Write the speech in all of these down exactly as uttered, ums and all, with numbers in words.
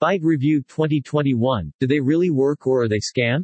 Bite Review twenty twenty-one, do they really work or are they scam?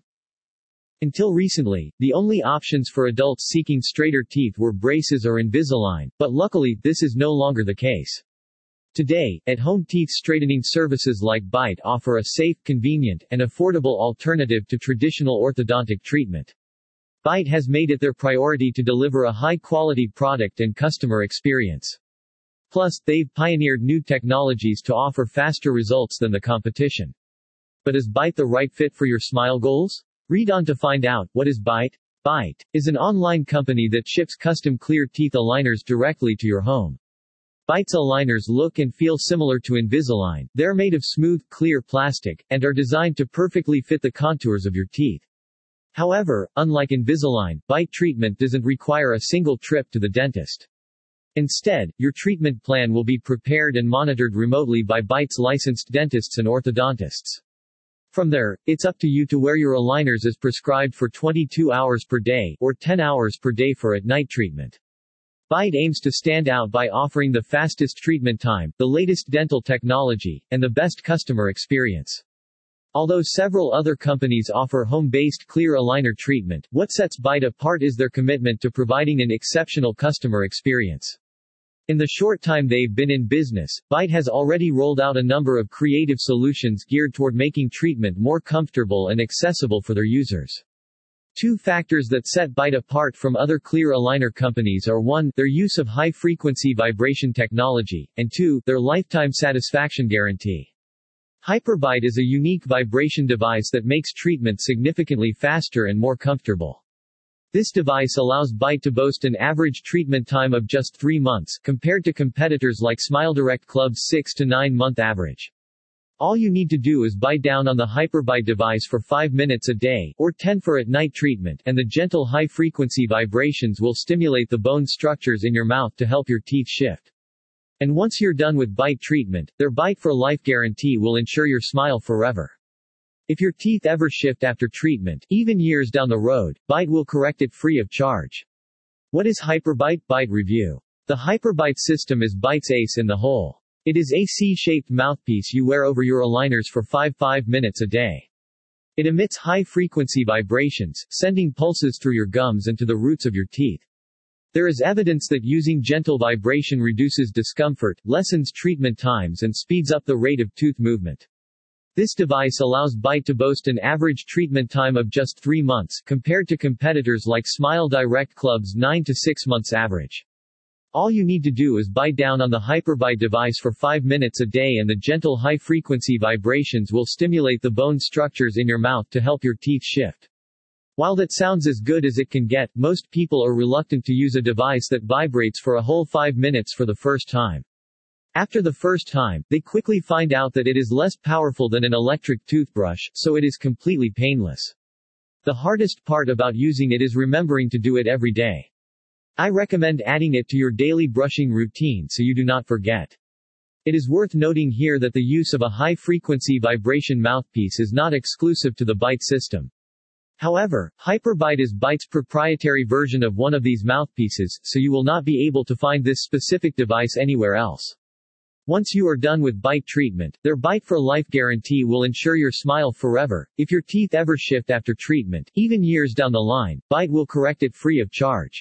Until recently, the only options for adults seeking straighter teeth were braces or Invisalign, but luckily, this is no longer the case. Today, at-home teeth straightening services like Bite offer a safe, convenient, and affordable alternative to traditional orthodontic treatment. Bite has made it their priority to deliver a high-quality product and customer experience. Plus, they've pioneered new technologies to offer faster results than the competition. But is Bite the right fit for your smile goals? Read on to find out. What is Bite? Bite is an online company that ships custom clear teeth aligners directly to your home. Bite's aligners look and feel similar to Invisalign. They're made of smooth, clear plastic, and are designed to perfectly fit the contours of your teeth. However, unlike Invisalign, Bite treatment doesn't require a single trip to the dentist. Instead, your treatment plan will be prepared and monitored remotely by Bite's licensed dentists and orthodontists. From there, it's up to you to wear your aligners as prescribed for twenty-two hours per day, or ten hours per day for at-night treatment. Bite aims to stand out by offering the fastest treatment time, the latest dental technology, and the best customer experience. Although several other companies offer home-based clear aligner treatment, what sets Bite apart is their commitment to providing an exceptional customer experience. In the short time they've been in business, Bite has already rolled out a number of creative solutions geared toward making treatment more comfortable and accessible for their users. Two factors that set Bite apart from other clear aligner companies are one, their use of high-frequency vibration technology, and two, their lifetime satisfaction guarantee. HyperBite is a unique vibration device that makes treatment significantly faster and more comfortable. This device allows Bite to boast an average treatment time of just three months, compared to competitors like SmileDirect Club's six to nine month average. All you need to do is bite down on the HyperBite device for five minutes a day, or ten for at-night treatment, and the gentle high-frequency vibrations will stimulate the bone structures in your mouth to help your teeth shift. And once you're done with Bite treatment, their Bite for Life guarantee will ensure your smile forever. If your teeth ever shift after treatment, even years down the road, Bite will correct it free of charge. What is HyperBite? Bite Review. The HyperBite system is Bite's ace in the hole. It is a C-shaped mouthpiece you wear over your aligners for five five minutes a day. It emits high-frequency vibrations, sending pulses through your gums and to the roots of your teeth. There is evidence that using gentle vibration reduces discomfort, lessens treatment times and speeds up the rate of tooth movement. This device allows Bite to boast an average treatment time of just three months, compared to competitors like SmileDirect Club's nine to six months average. All you need to do is bite down on the HyperBite device for five minutes a day and the gentle high-frequency vibrations will stimulate the bone structures in your mouth to help your teeth shift. While that sounds as good as it can get, most people are reluctant to use a device that vibrates for a whole five minutes for the first time. After the first time, they quickly find out that it is less powerful than an electric toothbrush, so it is completely painless. The hardest part about using it is remembering to do it every day. I recommend adding it to your daily brushing routine so you do not forget. It is worth noting here that the use of a high-frequency vibration mouthpiece is not exclusive to the Bite system. However, HyperBite is Bite's proprietary version of one of these mouthpieces, so you will not be able to find this specific device anywhere else. Once you are done with Bite treatment, their Bite for Life guarantee will ensure your smile forever. If your teeth ever shift after treatment, even years down the line, Bite will correct it free of charge.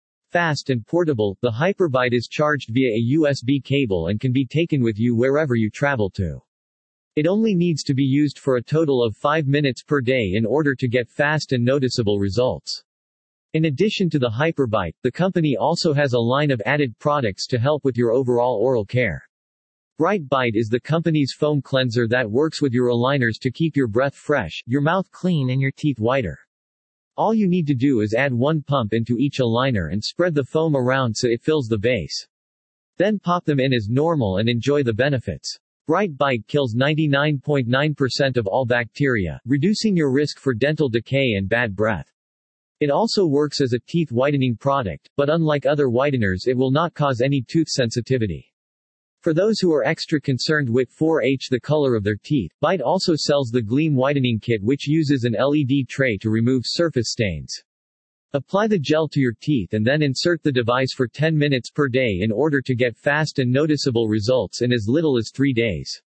Fast and portable, the HyperBite is charged via a U S B cable and can be taken with you wherever you travel to. It only needs to be used for a total of five minutes per day in order to get fast and noticeable results. In addition to the HyperBite, the company also has a line of added products to help with your overall oral care. Bright Bite is the company's foam cleanser that works with your aligners to keep your breath fresh, your mouth clean and your teeth whiter. All you need to do is add one pump into each aligner and spread the foam around so it fills the base. Then pop them in as normal and enjoy the benefits. Bright Bite kills ninety-nine point nine percent of all bacteria, reducing your risk for dental decay and bad breath. It also works as a teeth whitening product, but unlike other whiteners it will not cause any tooth sensitivity. For those who are extra concerned with four H the color of their teeth, Bite also sells the Gleam Whitening Kit which uses an L E D tray to remove surface stains. Apply the gel to your teeth and then insert the device for ten minutes per day in order to get fast and noticeable results in as little as three days.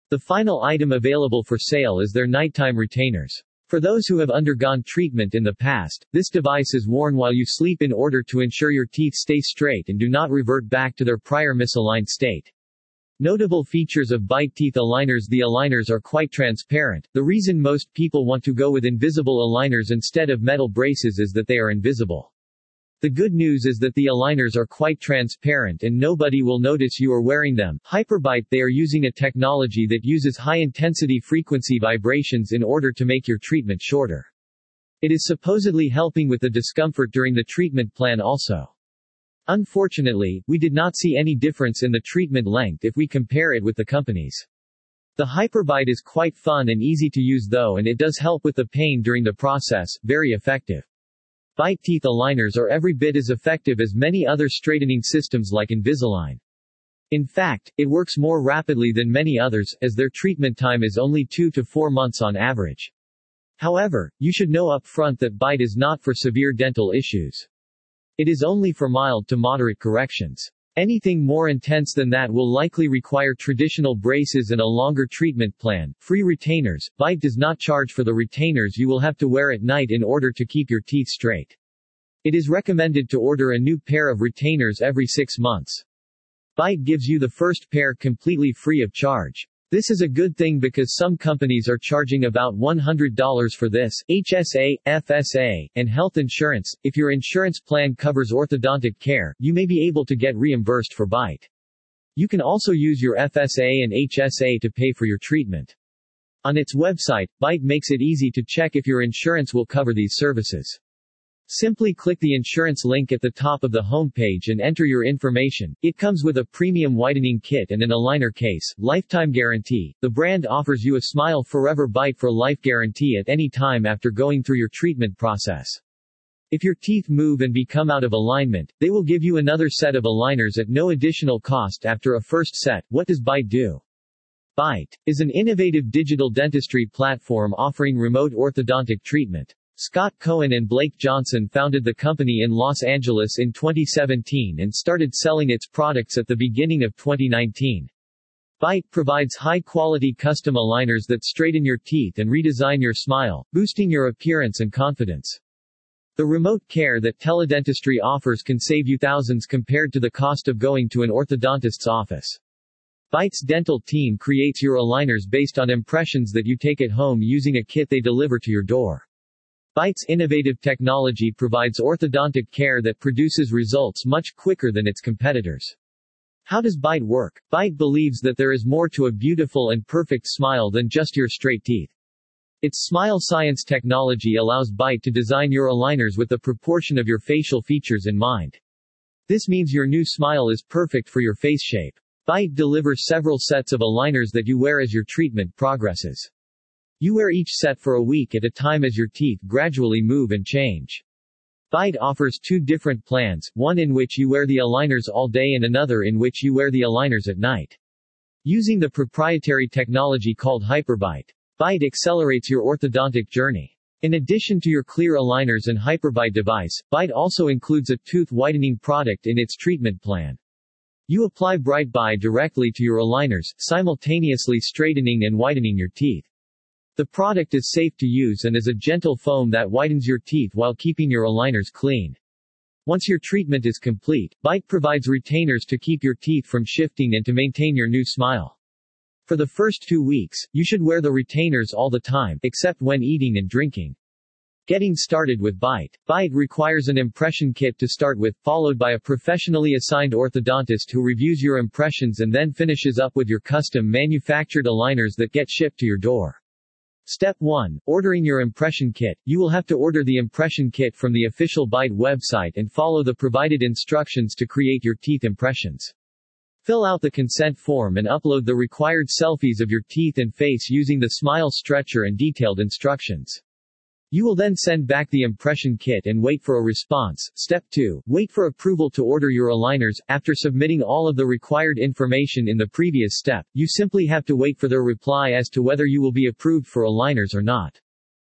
The final item available for sale is their nighttime retainers. For those who have undergone treatment in the past, this device is worn while you sleep in order to ensure your teeth stay straight and do not revert back to their prior misaligned state. Notable features of Byte teeth aligners. The aligners are quite transparent. The reason most people want to go with invisible aligners instead of metal braces is that they are invisible. The good news is that the aligners are quite transparent and nobody will notice you are wearing them. HyperByte. They are using a technology that uses high-intensity frequency vibrations in order to make your treatment shorter. It is supposedly helping with the discomfort during the treatment plan also. Unfortunately, we did not see any difference in the treatment length if we compare it with the companies. The HyperByte is quite fun and easy to use though, and it does help with the pain during the process. Very effective. Byte teeth aligners are every bit as effective as many other straightening systems like Invisalign. In fact, it works more rapidly than many others, as their treatment time is only two to four months on average. However, you should know up front that Byte is not for severe dental issues. It is only for mild to moderate corrections. Anything more intense than that will likely require traditional braces and a longer treatment plan. Free retainers. Byte does not charge for the retainers you will have to wear at night in order to keep your teeth straight. It is recommended to order a new pair of retainers every six months. Byte gives you the first pair completely free of charge. This is a good thing because some companies are charging about one hundred dollars for this, H S A, F S A, and health insurance. If your insurance plan covers orthodontic care, you may be able to get reimbursed for Byte. You can also use your F S A and H S A to pay for your treatment. On its website, Byte makes it easy to check if your insurance will cover these services. Simply click the insurance link at the top of the home page and enter your information. It comes with a premium whitening kit and an aligner case. Lifetime guarantee. The brand offers you a Smile Forever Byte for life guarantee at any time after going through your treatment process. If your teeth move and become out of alignment, they will give you another set of aligners at no additional cost after a first set. What does Byte do? Byte is an innovative digital dentistry platform offering remote orthodontic treatment. Scott Cohen and Blake Johnson founded the company in Los Angeles in twenty seventeen and started selling its products at the beginning of twenty nineteen. Byte provides high-quality custom aligners that straighten your teeth and redesign your smile, boosting your appearance and confidence. The remote care that teledentistry offers can save you thousands compared to the cost of going to an orthodontist's office. Byte's dental team creates your aligners based on impressions that you take at home using a kit they deliver to your door. Byte's innovative technology provides orthodontic care that produces results much quicker than its competitors. How does Byte work? Byte believes that there is more to a beautiful and perfect smile than just your straight teeth. Its Smile Science technology allows Byte to design your aligners with the proportion of your facial features in mind. This means your new smile is perfect for your face shape. Byte delivers several sets of aligners that you wear as your treatment progresses. You wear each set for a week at a time as your teeth gradually move and change. Byte offers two different plans, one in which you wear the aligners all day and another in which you wear the aligners at night. Using the proprietary technology called HyperByte, Byte accelerates your orthodontic journey. In addition to your clear aligners and HyperByte device, Byte also includes a tooth whitening product in its treatment plan. You apply BrightBy directly to your aligners, simultaneously straightening and whitening your teeth. The product is safe to use and is a gentle foam that whitens your teeth while keeping your aligners clean. Once your treatment is complete, Byte provides retainers to keep your teeth from shifting and to maintain your new smile. For the first two weeks, you should wear the retainers all the time, except when eating and drinking. Getting started with Byte. Byte requires an impression kit to start with, followed by a professionally assigned orthodontist who reviews your impressions and then finishes up with your custom manufactured aligners that get shipped to your door. Step one. Ordering your impression kit. You will have to order the impression kit from the official Byte website and follow the provided instructions to create your teeth impressions. Fill out the consent form and upload the required selfies of your teeth and face using the Smile Stretcher and detailed instructions. You will then send back the impression kit and wait for a response. Step two. Wait for approval to order your aligners. After submitting all of the required information in the previous step, you simply have to wait for their reply as to whether you will be approved for aligners or not.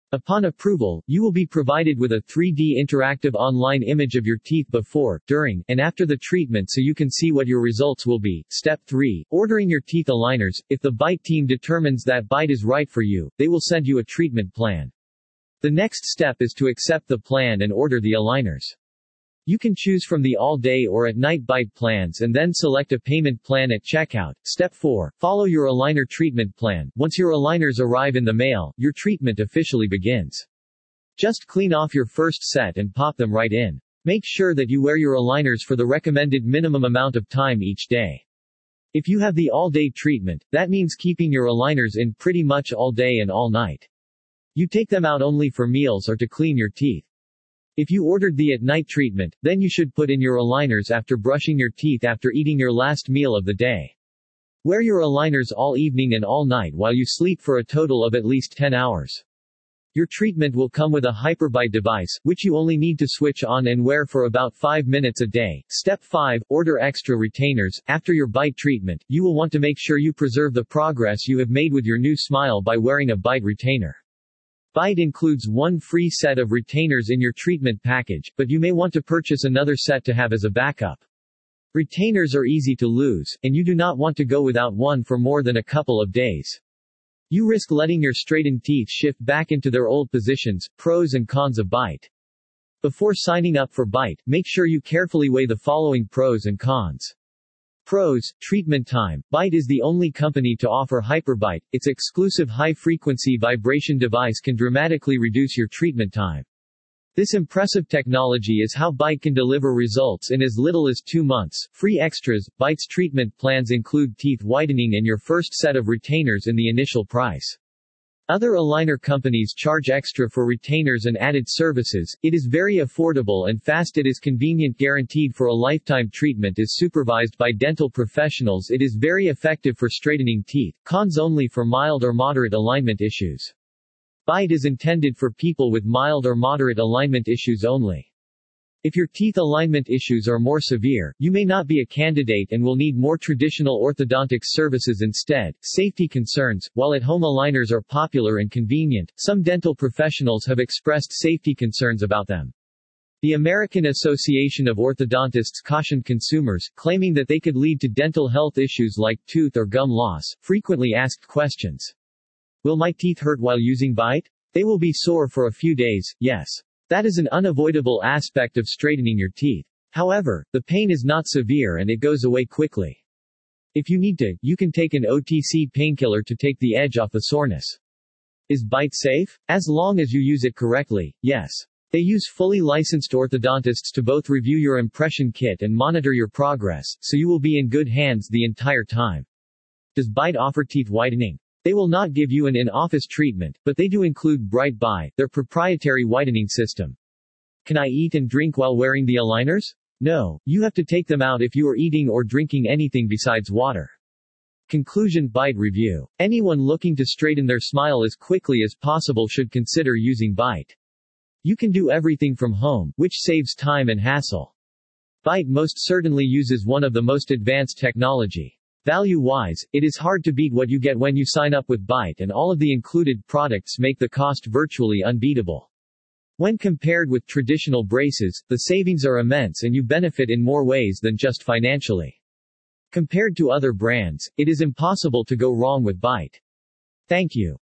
Upon approval, you will be provided with a three D interactive online image of your teeth before, during, and after the treatment so you can see what your results will be. Step three. Ordering your teeth aligners. If the Bite team determines that Bite is right for you, they will send you a treatment plan. The next step is to accept the plan and order the aligners. You can choose from the all-day or at-night Bite plans and then select a payment plan at checkout. Step four. Follow your aligner treatment plan. Once your aligners arrive in the mail, your treatment officially begins. Just clean off your first set and pop them right in. Make sure that you wear your aligners for the recommended minimum amount of time each day. If you have the all-day treatment, that means keeping your aligners in pretty much all day and all night. You take them out only for meals or to clean your teeth. If you ordered the at-night treatment, then you should put in your aligners after brushing your teeth after eating your last meal of the day. Wear your aligners all evening and all night while you sleep for a total of at least ten hours. Your treatment will come with a HyperBite device, which you only need to switch on and wear for about five minutes a day. Step five. Order extra retainers. After your Bite treatment, you will want to make sure you preserve the progress you have made with your new smile by wearing a Bite retainer. Bite includes one free set of retainers in your treatment package, but you may want to purchase another set to have as a backup. Retainers are easy to lose, and you do not want to go without one for more than a couple of days. You risk letting your straightened teeth shift back into their old positions. Pros and cons of Bite. Before signing up for Bite, make sure you carefully weigh the following pros and cons. Pros. Treatment time. Bite is the only company to offer HyperBite. Its exclusive high-frequency vibration device can dramatically reduce your treatment time. This impressive technology is how Bite can deliver results in as little as two months. Free extras. Bite's treatment plans include teeth whitening and your first set of retainers in the initial price. Other aligner companies charge extra for retainers and added services. It is very affordable and fast. It is convenient, guaranteed for a lifetime. Treatment is supervised by dental professionals. It is very effective for straightening teeth. Cons only for mild or moderate alignment issues. Bite is intended for people with mild or moderate alignment issues only. If your teeth alignment issues are more severe, you may not be a candidate and will need more traditional orthodontics services instead. Safety concerns. While at-home aligners are popular and convenient, some dental professionals have expressed safety concerns about them. The American Association of Orthodontists cautioned consumers, claiming that they could lead to dental health issues like tooth or gum loss. Frequently asked questions. Will my teeth hurt while using Bite? They will be sore for a few days, yes. That is an unavoidable aspect of straightening your teeth. However, the pain is not severe and it goes away quickly. If you need to, you can take an O T C painkiller to take the edge off the soreness. Is Bite safe? As long as you use it correctly, yes. They use fully licensed orthodontists to both review your impression kit and monitor your progress, so you will be in good hands the entire time. Does Bite offer teeth whitening? They will not give you an in-office treatment, but they do include Bright Bite, their proprietary whitening system. Can I eat and drink while wearing the aligners? No, you have to take them out if you are eating or drinking anything besides water. Conclusion. Bite review. Anyone looking to straighten their smile as quickly as possible should consider using Bite. You can do everything from home, which saves time and hassle. Bite most certainly uses one of the most advanced technology. Value-wise, it is hard to beat what you get when you sign up with Bite, and all of the included products make the cost virtually unbeatable. When compared with traditional braces, the savings are immense and you benefit in more ways than just financially. Compared to other brands, it is impossible to go wrong with Bite. Thank you.